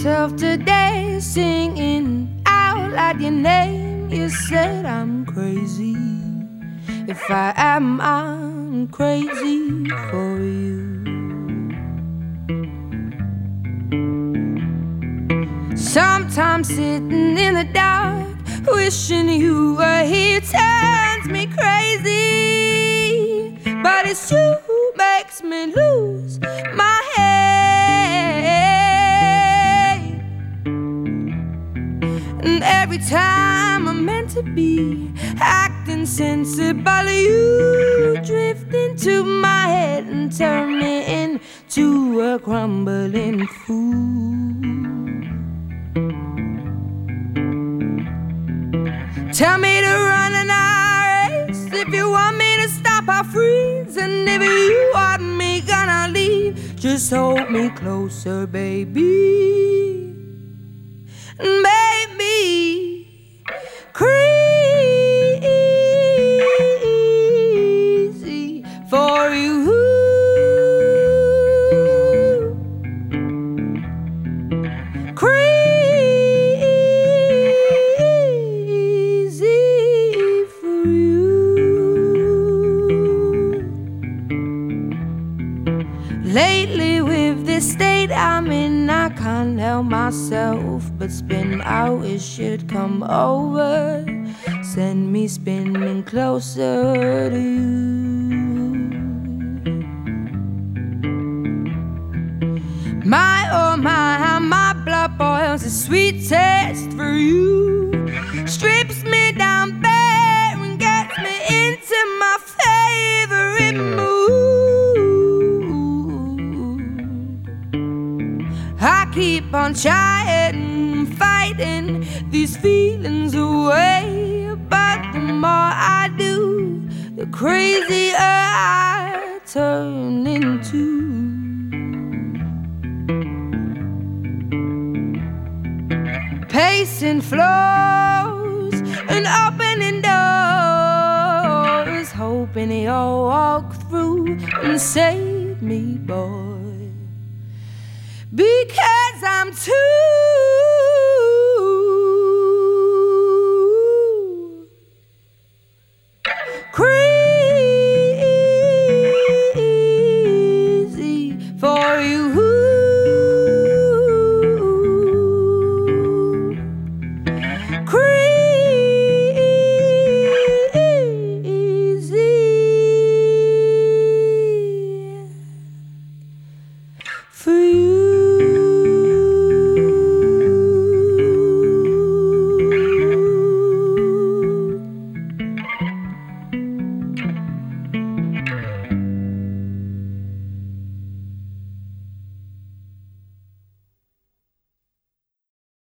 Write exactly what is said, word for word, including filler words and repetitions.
myself today, singing out loud your name. You said I'm crazy. If I am, I'm crazy for you. Sometimes sitting in the dark, wishing you were here, turns me crazy. But it's you who makes me lose my head. And every time I'm meant to be acting sensible, you drift into my head and turn me into a crumbling fool. Tell me to run and I race. If you want me to stop, I'll freeze. And if you want me gonna leave, just hold me closer, baby. And baby, crazy for you. Lately with this state I'm in, I can't help myself but spin out. It should come over, send me spinning closer to you. My oh my, how my blood boils, a sweet taste for you. Strips me down bare and gets me into my favorite mood. I keep on trying, fighting these feelings away, but the more I do, the crazier I turn into. Pacing floors and opening doors, hoping you'll walk through and save me, boy. Because I'm too crazy for you. Crazy